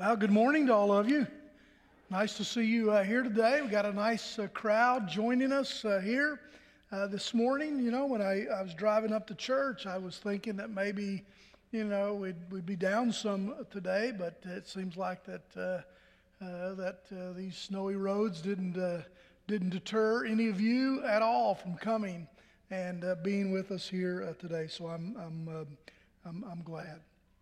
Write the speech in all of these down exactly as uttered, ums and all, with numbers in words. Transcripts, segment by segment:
Well, good morning to all of you. Nice to see you uh, here today. We got a nice uh, crowd joining us uh, here uh, this morning. You know, when I, I was driving up to church, I was thinking that maybe, you know, we'd, we'd be down some today, but it seems like that uh, uh, that uh, these snowy roads didn't uh, didn't deter any of you at all from coming and uh, being with us here uh, today. So I'm I'm, uh, I'm I'm glad.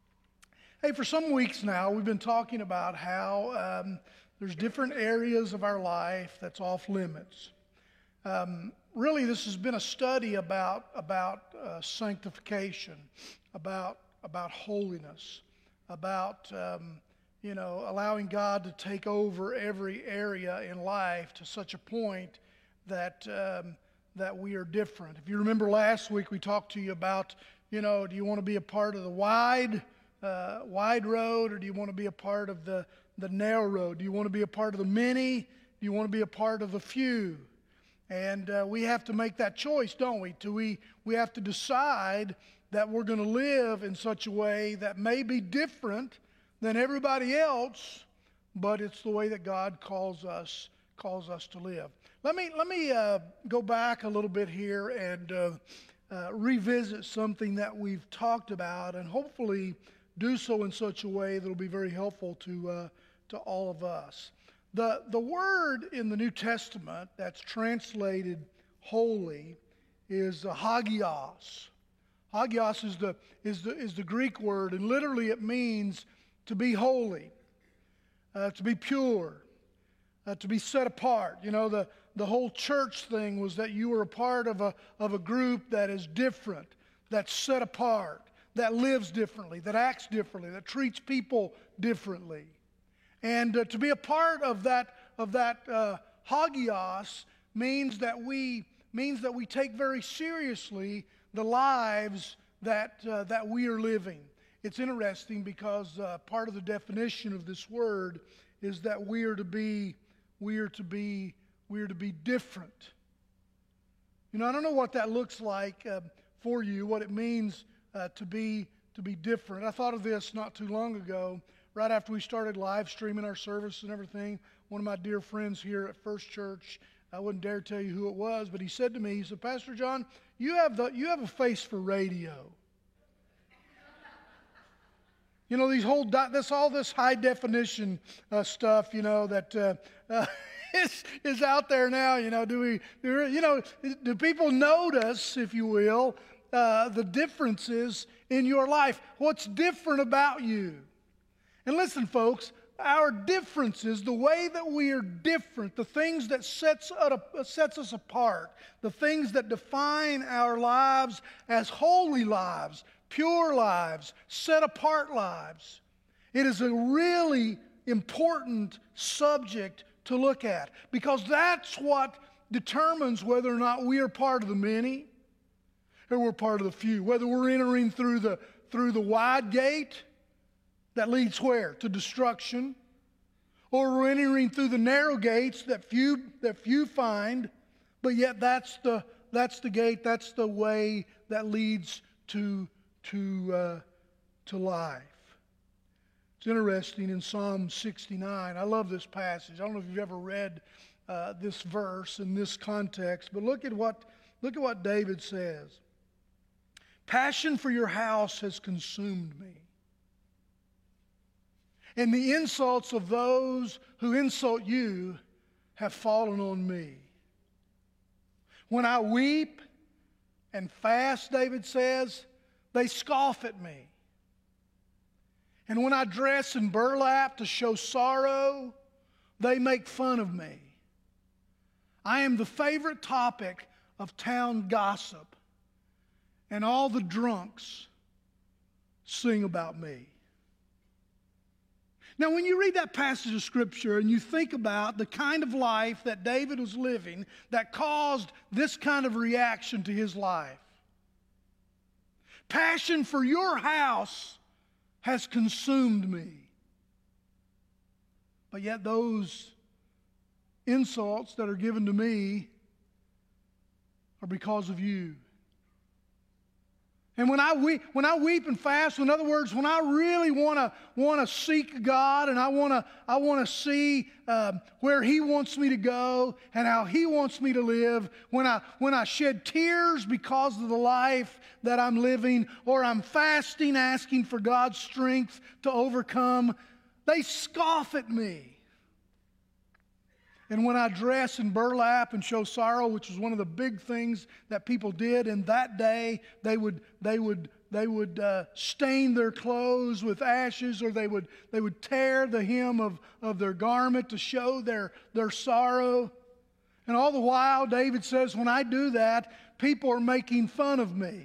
Hey, for some weeks now, we've been talking about how um, there's different areas of our life that's off limits. Um, really, this has been a study about about uh, sanctification, about about holiness, about um, you know allowing God to take over every area in life to such a point that um, that we are different. If you remember last week, we talked to you about you know do you want to be a part of the wide Uh, wide road, or do you want to be a part of the, the narrow road? Do you want to be a part of the many? Do you want to be a part of the few? And uh, we have to make that choice, don't we? Do we, we have to decide that we're going to live in such a way that may be different than everybody else, but it's the way that God calls us calls us to live. Let me, let me uh, go back a little bit here and uh, uh, revisit something that we've talked about, and hopefully do so in such a way that will be very helpful to uh, to all of us. The the word in the New Testament that's translated holy is uh, hagios. Hagios is the is the is the Greek word, and literally it means to be holy, uh, to be pure, uh, to be set apart. You know, the the whole church thing was that you were a part of a of a group that is different, that's set apart, that lives differently, that acts differently, that treats people differently. And uh, to be a part of that of that uh, hagios means that we means that we take very seriously the lives that uh, that we are living. It's interesting because uh, part of the definition of this word is that we are to be we are to be we are to be different. You know, I don't know what that looks like uh, for you, what it means Uh, to be to be different. I thought of this not too long ago, right after we started live streaming our service and everything. One of my dear friends here at First Church, I wouldn't dare tell you who it was, but he said to me, he said, "Pastor John, you have the you have a face for radio. You know, these whole di- this all this high definition uh, stuff, you know, that uh, uh, is is out there now. You know, do we do, you know do people notice, if you will?" Uh, the differences in your life. What's different about you? And listen, folks, our differences, the way that we are different, the things that sets, uh, sets us apart, the things that define our lives as holy lives, pure lives, set apart lives. It is a really important subject to look at, because that's what determines whether or not we are part of the many or we're part of the few, whether we're entering through the through the wide gate that leads where? To destruction, or we're entering through the narrow gates that few that few find, but yet that's the that's the gate, that's the way that leads to to uh, to life. It's interesting in Psalm sixty-nine. I love this passage. I don't know if you've ever read uh, this verse in this context, but look at what look at what David says. "Passion for your house has consumed me, and the insults of those who insult you have fallen on me. When I weep and fast," David says, "they scoff at me. And when I dress in burlap to show sorrow, they make fun of me. I am the favorite topic of town gossip, and all the drunks sing about me." Now, when you read that passage of Scripture and you think about the kind of life that David was living that caused this kind of reaction to his life, passion for your house has consumed me. But yet those insults that are given to me are because of you. And when I weep, when I weep and fast, in other words, when I really want to want to seek God and I want to I want to see um, where He wants me to go and how He wants me to live, when I when I shed tears because of the life that I'm living, or I'm fasting, asking for God's strength to overcome, they scoff at me. And when I dress in burlap and show sorrow, which was one of the big things that people did in that day, they would they would they would uh, stain their clothes with ashes, or they would they would tear the hem of, of their garment to show their their sorrow. And all the while, David says, when I do that, people are making fun of me.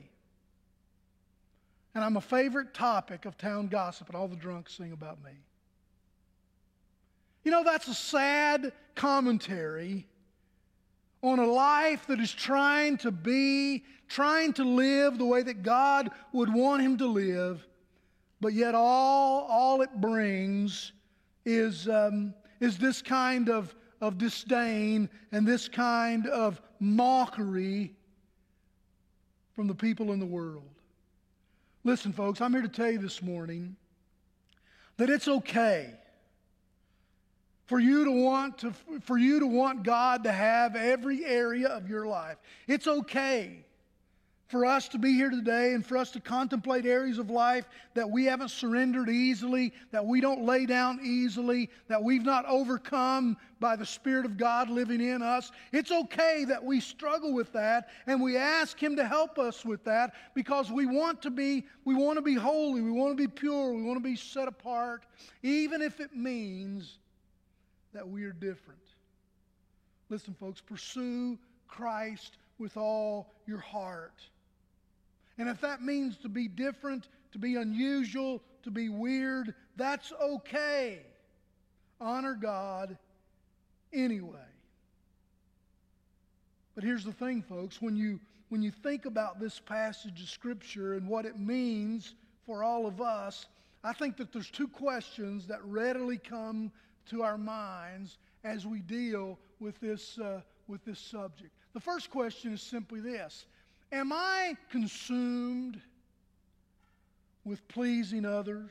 And I'm a favorite topic of town gossip, and all the drunks sing about me. You know, that's a sad commentary on a life that is trying to be, trying to live the way that God would want him to live, but yet all, all it brings is, um, is this kind of, of disdain and this kind of mockery from the people in the world. Listen, folks, I'm here to tell you this morning that it's okay For you to want to, for you to want God to have every area of your life. It's okay for us to be here today and for us to contemplate areas of life that we haven't surrendered easily, that we don't lay down easily, that we've not overcome by the Spirit of God living in us. It's okay that we struggle with that, and we ask Him to help us with that, because we want to be, we want to be holy, we want to be pure, we want to be set apart, even if it means that we are different. Listen, folks, pursue Christ with all your heart. And if that means to be different, to be unusual, to be weird, that's okay. Honor God anyway. But here's the thing, folks, when you when you think about this passage of Scripture and what it means for all of us, I think that there's two questions that readily come to our minds as we deal with this, uh, with this subject. The first question is simply this: am I consumed with pleasing others?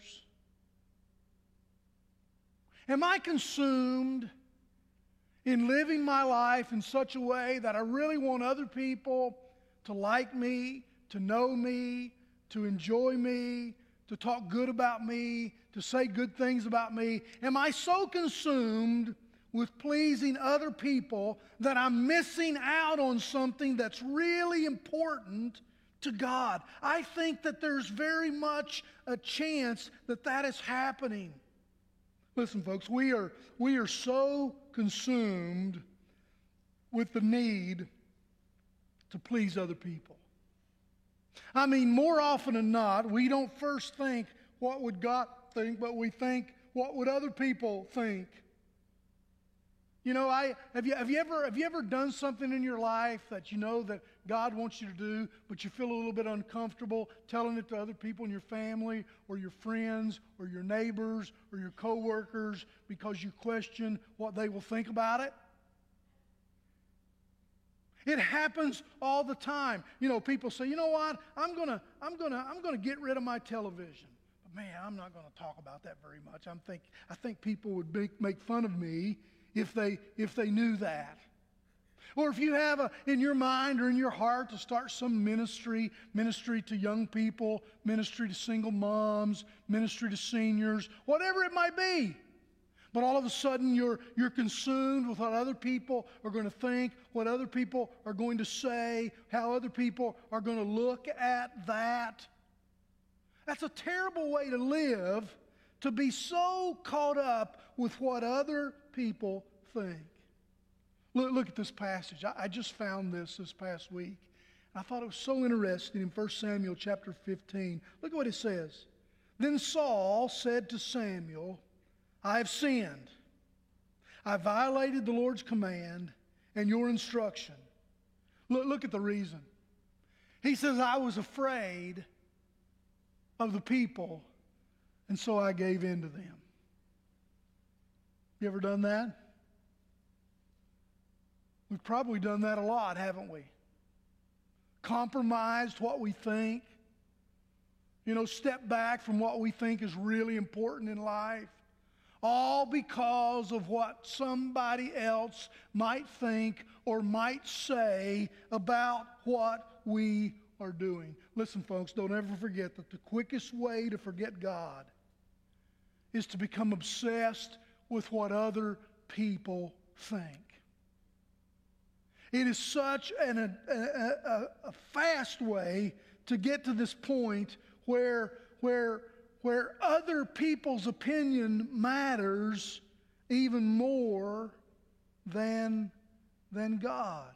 Am I consumed in living my life in such a way that I really want other people to like me, to know me, to enjoy me, to talk good about me, to say good things about me? Am I so consumed with pleasing other people that I'm missing out on something that's really important to God? I think that there's very much a chance that that is happening. Listen, folks, we are, we are so consumed with the need to please other people. I mean, more often than not, we don't first think, what would God think, but we think, what would other people think? You know, I have you have you ever have you ever done something in your life that you know that God wants you to do, but you feel a little bit uncomfortable telling it to other people in your family or your friends or your neighbors or your coworkers because you question what they will think about it? It happens all the time. You know, people say, you know what, I'm gonna I'm gonna I'm gonna get rid of my television. But man, I'm not gonna talk about that very much. I'm think I think people would make, make fun of me if they if they knew that. Or if you have a, in your mind or in your heart to start some ministry, ministry to young people, ministry to single moms, ministry to seniors, whatever it might be. But all of a sudden you're, you're consumed with what other people are going to think, what other people are going to say, how other people are going to look at that. That's a terrible way to live, to be so caught up with what other people think. Look, look at this passage. I, I just found this this past week. I thought it was so interesting in First Samuel chapter fifteen. Look at what it says. Then Saul said to Samuel, I have sinned. I violated the Lord's command and your instruction. Look, look at the reason. He says, I was afraid of the people, and so I gave in to them. You ever done that? We've probably done that a lot, haven't we? Compromised what we think You know, step back from what we think is really important in life. All because of what somebody else might think or might say about what we are doing. Listen, folks, don't ever forget that the quickest way to forget God is to become obsessed with what other people think. It is such an, a, a, a fast way to get to this point where, where, where other people's opinion matters even more than, than God's.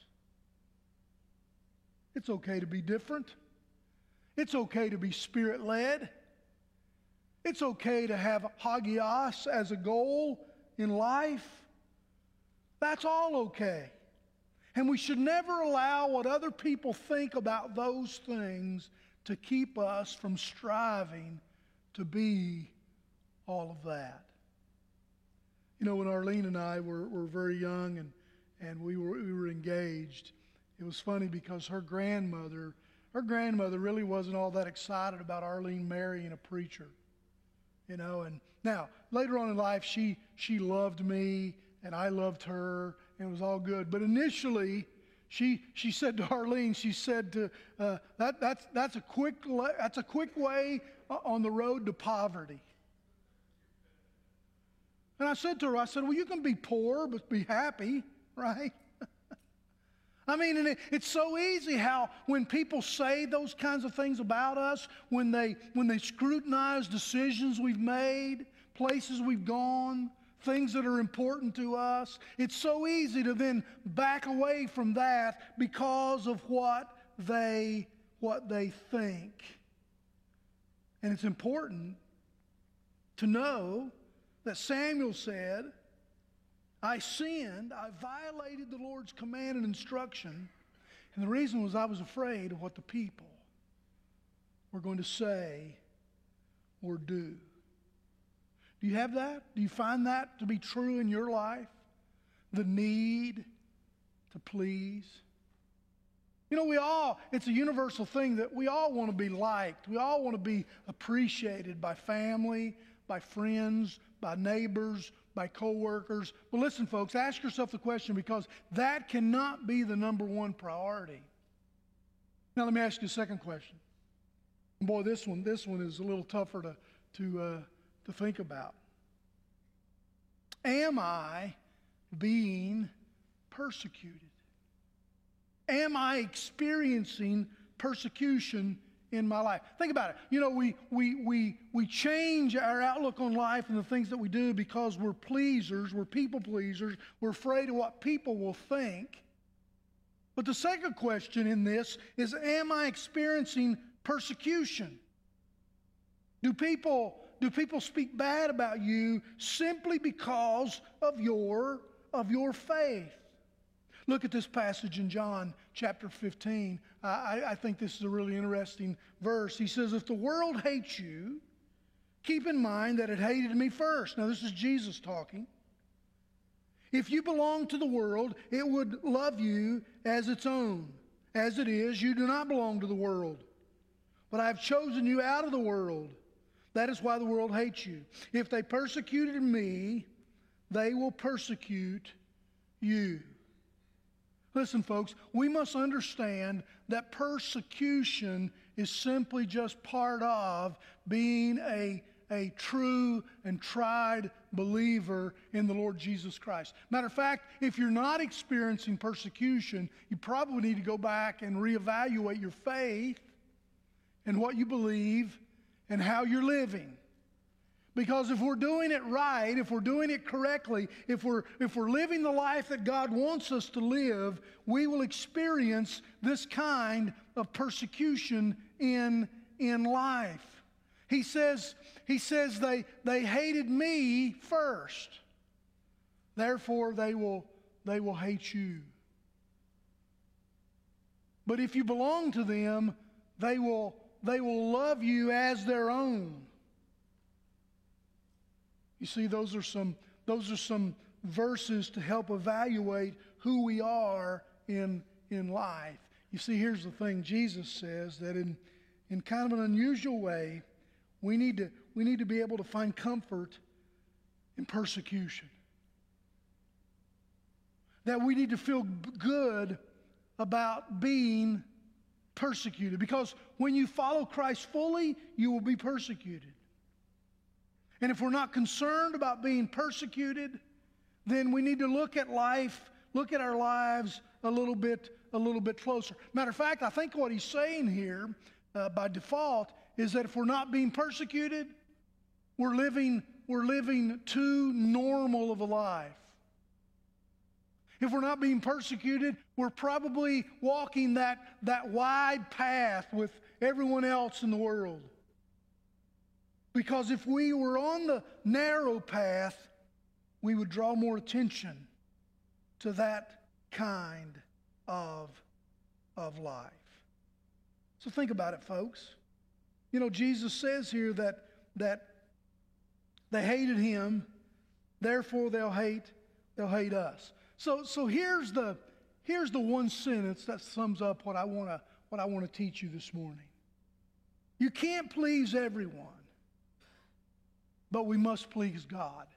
It's okay to be different. It's okay to be Spirit-led. It's okay to have hagios as a goal in life. That's all okay. And we should never allow what other people think about those things to keep us from striving to be all of that. You know, when Arlene and I were, were very young and, and we were we were engaged, it was funny because her grandmother, her grandmother really wasn't all that excited about Arlene marrying a preacher. You know, and now later on in life she she loved me and I loved her and it was all good. But initially, she she said to Arlene, she said to uh, that that's that's a quick that's a quick way on the road to poverty. And I said to her, I said, well, you can be poor but be happy, right? I mean, and it, it's so easy how when people say those kinds of things about us, when they when they scrutinize decisions we've made, places we've gone, things that are important to us, it's so easy to then back away from that because of what they what they think. And it's important to know that Samuel said, I sinned, I violated the Lord's command and instruction, and the reason was I was afraid of what the people were going to say or do. Do you have that? Do you find that to be true in your life? The need to please? You know, we all, it's a universal thing that we all want to be liked. We all want to be appreciated by family, by friends, by neighbors, by coworkers. But listen, folks, ask yourself the question, because that cannot be the number one priority. Now, let me ask you a second question. Boy, this one, this one is a little tougher to, to, uh, to think about. Am I being persecuted? Am I experiencing persecution in my life? Think about it. You know, we, we, we, we change our outlook on life and the things that we do because we're pleasers, we're people pleasers, we're afraid of what people will think. But the second question in this is, am I experiencing persecution? Do people, do people speak bad about you simply because of your, of your faith? Look at this passage in John chapter fifteen. I, I think this is a really interesting verse. He says, if the world hates you, keep in mind that it hated me first. Now, this is Jesus talking. If you belong to the world, it would love you as its own. As it is, you do not belong to the world. But I have chosen you out of the world. That is why the world hates you. If they persecuted me, they will persecute you. Listen, folks, we must understand that persecution is simply just part of being a, a true and tried believer in the Lord Jesus Christ. Matter of fact, if you're not experiencing persecution, you probably need to go back and reevaluate your faith and what you believe and how you're living. Because if we're doing it right, if we're doing it correctly, if we're, if we're living the life that God wants us to live, we will experience this kind of persecution in, in life. He says, he says they, they hated me first. Therefore, they will, they will hate you. But if you belong to them, they will, they will love you as their own. You see, those are some those are some verses to help evaluate who we are in, in life. You see, here's the thing. Jesus says that in, in kind of an unusual way, we need to, we need to be able to find comfort in persecution. That we need to feel good about being persecuted. Because when you follow Christ fully, you will be persecuted. And if we're not concerned about being persecuted, then we need to look at life, look at our lives a little bit, a little bit closer. Matter of fact, I think what he's saying here uh, by default is that if we're not being persecuted, we're living, we're living too normal of a life. If we're not being persecuted, we're probably walking that, that wide path with everyone else in the world. Because if we were on the narrow path, we would draw more attention to that kind of, of life. So think about it, folks. You know, Jesus says here that, that they hated him, therefore they'll hate, they'll hate us. So, so here's the here's the one sentence that sums up what I want to what I want to teach you this morning. You can't please everyone, but we must please God.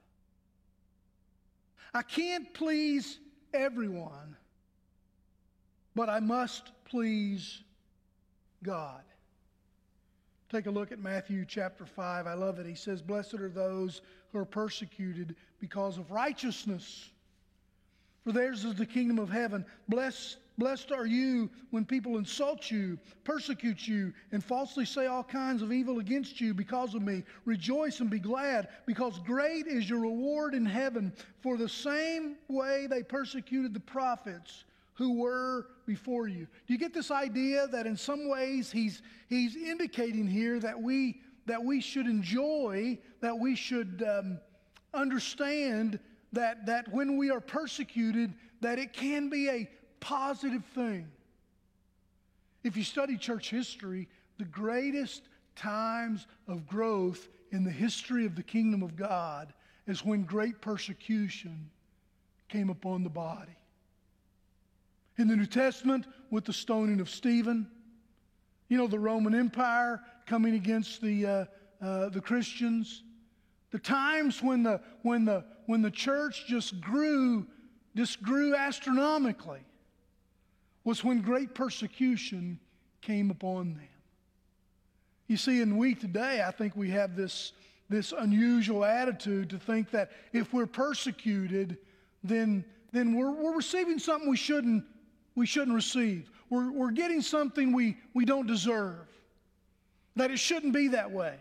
I can't please everyone, but I must please God. Take a look at Matthew chapter five. I love it. He says, "Blessed are those who are persecuted because of righteousness, for theirs is the kingdom of heaven. Blessed, blessed are you when people insult you, persecute you, and falsely say all kinds of evil against you because of me. Rejoice and be glad, because great is your reward in heaven. For the same way they persecuted the prophets who were before you." Do you get this idea that in some ways he's, he's indicating here that we, that we should enjoy, that we should um, understand That, that when we are persecuted, that it can be a positive thing. If you study church history, the greatest times of growth in the history of the kingdom of God is when great persecution came upon the body. In the New Testament, with the stoning of Stephen, you know, the Roman Empire coming against the, uh, uh, the Christians. The times when the when the when the church just grew, just grew astronomically, was when great persecution came upon them. You see, and we today, I think we have this this unusual attitude to think that if we're persecuted, then then we're we're receiving something we shouldn't we shouldn't receive. We're we're getting something we we don't deserve. That it shouldn't be that way.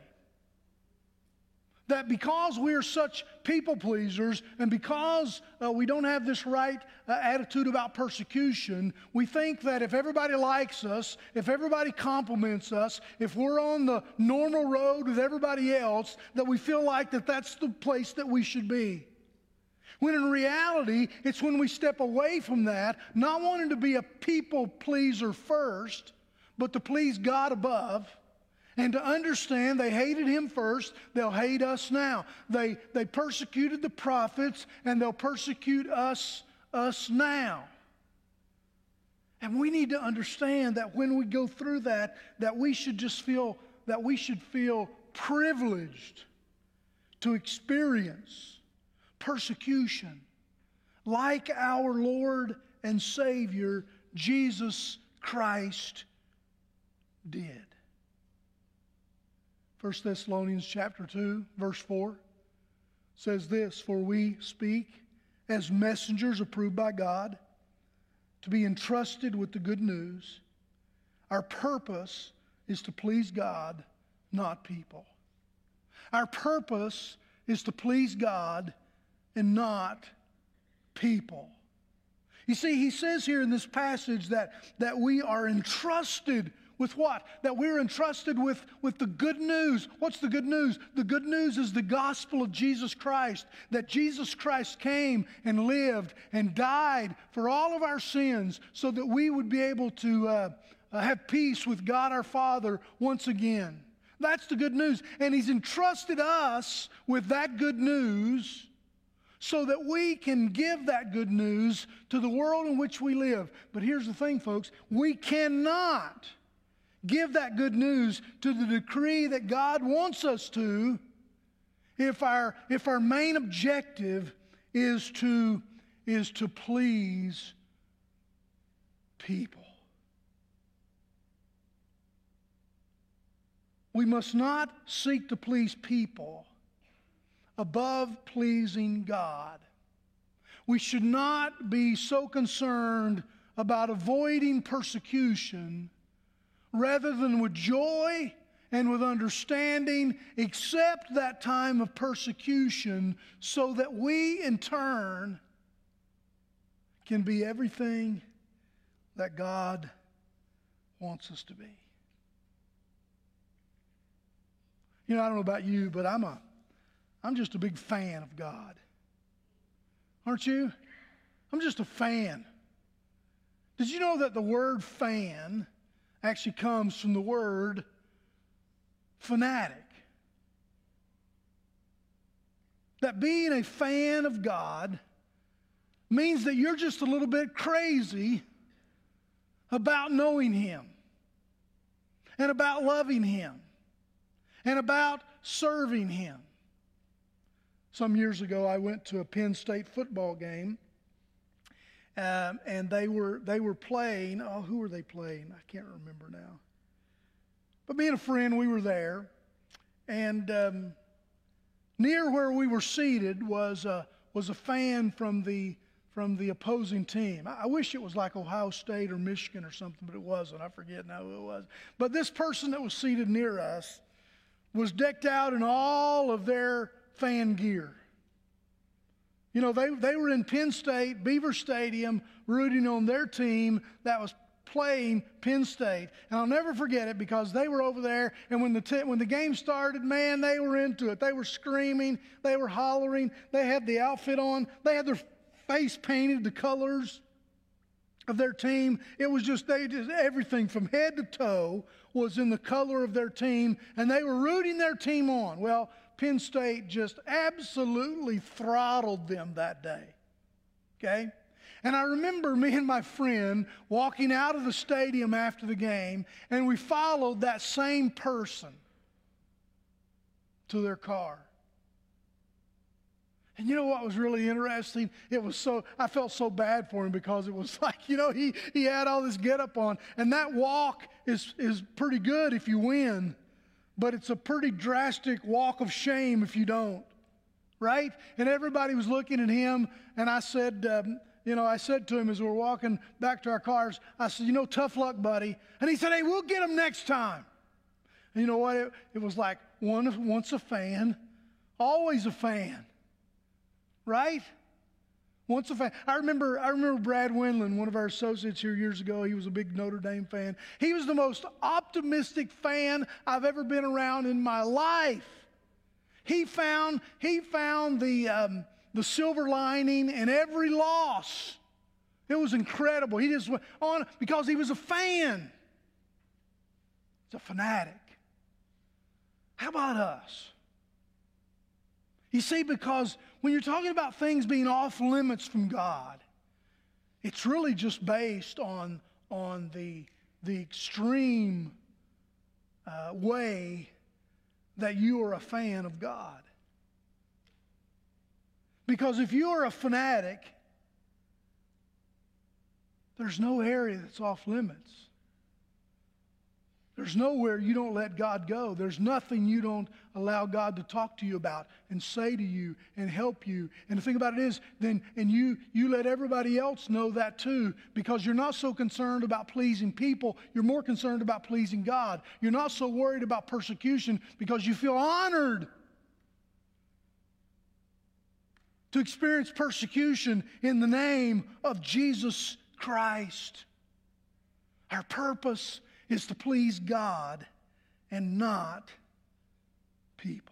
That because we are such people pleasers and because uh, we don't have this right uh, attitude about persecution, we think that if everybody likes us, if everybody compliments us, if we're on the normal road with everybody else, that we feel like that that's the place that we should be. When in reality, it's when we step away from that, not wanting to be a people pleaser first, but to please God above, and to understand they hated him first, they'll hate us now. They, they persecuted the prophets, and they'll persecute us, us now. And we need to understand that when we go through that, that we should just feel, that we should feel privileged to experience persecution like our Lord and Savior, Jesus Christ, did. First Thessalonians chapter two, verse four says this, "For we speak as messengers approved by God to be entrusted with the good news. Our purpose is to please God, not people." Our purpose is to please God and not people. You see, he says here in this passage that, that we are entrusted with what? That we're entrusted with, with the good news. What's the good news? The good news is the gospel of Jesus Christ. That Jesus Christ came and lived and died for all of our sins so that we would be able to uh, uh, have peace with God our Father once again. That's the good news. And he's entrusted us with that good news so that we can give that good news to the world in which we live. But here's the thing, folks. We cannot give that good news to the degree that God wants us to, if our, if our main objective is to, is to please people. We must not seek to please people above pleasing God. We should not be so concerned about avoiding persecution rather than with joy and with understanding accept that time of persecution so that we in turn can be everything that God wants us to be. You know, I don't know about you, but I'm a I'm just a big fan of God. Aren't you? I'm just a fan. Did you know that the word fan actually comes from the word fanatic? That being a fan of God means that you're just a little bit crazy about knowing Him and about loving Him and about serving Him. Some years ago, I went to a Penn State football game, um, and they were they were playing. Oh, who were they playing? I can't remember now. But me and a friend, we were there, and um, near where we were seated was a, was a fan from the from the opposing team. I, I wish it was like Ohio State or Michigan or something, but it wasn't. I forget now who it was. But this person that was seated near us was decked out in all of their fan gear. You know, they, they were in Penn State, Beaver Stadium, rooting on their team that was playing Penn State. And I'll never forget it because they were over there, and when the, t- when the game started, man, they were into it. They were screaming. They were hollering. They had the outfit on. They had their face painted the colors of their team. It was just, they just, everything from head to toe was in the color of their team, and they were rooting their team on. Well, Penn State just absolutely throttled them that day, okay? And I remember me and my friend walking out of the stadium after the game, and we followed that same person to their car. And you know what was really interesting? It was so, I felt so bad for him because it was like, you know, he, he had all this getup on, and that walk is, is pretty good if you win. But it's a pretty drastic walk of shame if you don't, right? And everybody was looking at him, and I said, um, you know, I said to him as we were walking back to our cars, I said, you know, tough luck, buddy. And he said, hey, we'll get him next time. And you know what? It, it was like one, once a fan, always a fan, right? Once a fan. I remember, I remember Brad Wendland, one of our associates here years ago. He was a big Notre Dame fan. He was the most optimistic fan I've ever been around in my life. He found, he found the, um, the silver lining in every loss. It was incredible. He just went on because he was a fan. He's a fanatic. How about us? You see, because when you're talking about things being off limits from God, it's really just based on, on the, the extreme uh, way that you are a fan of God. Because if you are a fanatic, there's no area that's off limits. There's nowhere you don't let God go. There's nothing you don't allow God to talk to you about and say to you and help you. And the thing about it is, then, and you, you let everybody else know that too, because you're not so concerned about pleasing people. You're more concerned about pleasing God. You're not so worried about persecution because you feel honored to experience persecution in the name of Jesus Christ. Our purpose is to please God and not people.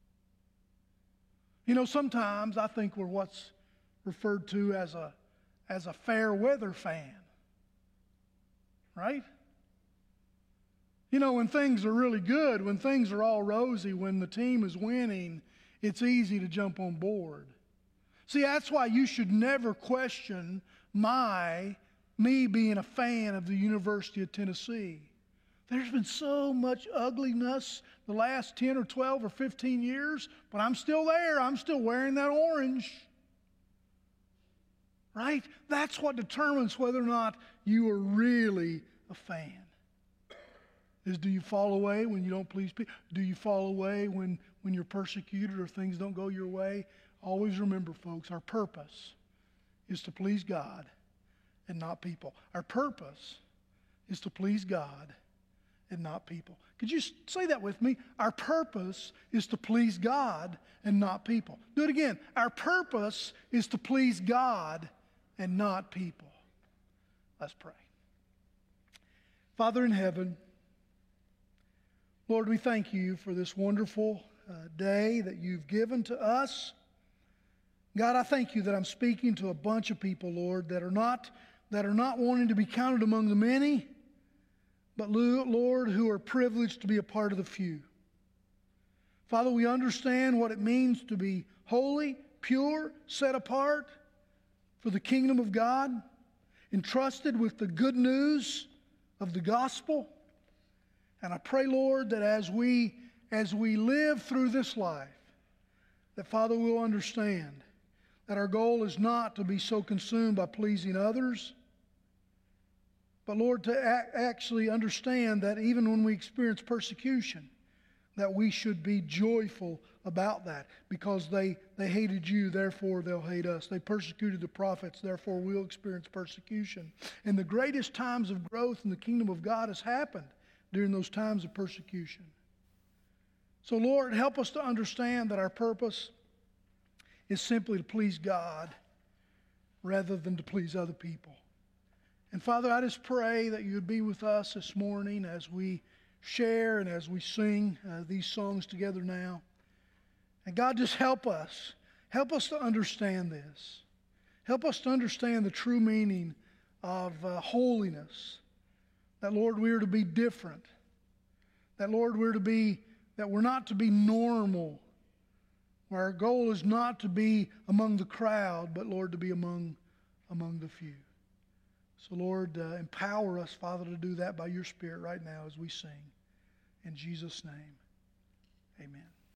You know, sometimes I think we're what's referred to as a, as a fair weather fan, right? You know, when things are really good, when things are all rosy, when the team is winning, it's easy to jump on board. See, that's why you should never question my, me being a fan of the University of Tennessee. There's been so much ugliness the last ten or twelve or fifteen years, but I'm still there. I'm still wearing that orange. Right? That's what determines whether or not you are really a fan. Is do you fall away when you don't please people? Do you fall away when, when you're persecuted or things don't go your way? Always remember, folks, our purpose is to please God and not people. Our purpose is to please God and not people. Could you say that with me? Our purpose is to please God and not people. Do it again. Our purpose is to please God and not people. Let's pray. Father in heaven, Lord, we thank you for this wonderful uh, day that you've given to us. God, I thank you that I'm speaking to a bunch of people, Lord, that are not, that are not wanting to be counted among the many, but, Lord, who are privileged to be a part of the few. Father, we understand what it means to be holy, pure, set apart for the kingdom of God, entrusted with the good news of the gospel. And I pray, Lord, that as we, as we live through this life, that, Father, we'll understand that our goal is not to be so consumed by pleasing others, but, Lord, to a- actually understand that even when we experience persecution, that we should be joyful about that, because they, they hated you, therefore they'll hate us. They persecuted the prophets, therefore we'll experience persecution. And the greatest times of growth in the kingdom of God has happened during those times of persecution. So, Lord, help us to understand that our purpose is simply to please God rather than to please other people. And Father, I just pray that you would be with us this morning as we share and as we sing uh, these songs together now. And God, just help us. Help us to understand this. Help us to understand the true meaning of uh, holiness. That, Lord, we are to be different. That, Lord, we're to be, that we're not to be normal. Where our goal is not to be among the crowd, but, Lord, to be among, among the few. So, Lord, uh, empower us, Father, to do that by your Spirit right now as we sing. In Jesus' name, amen.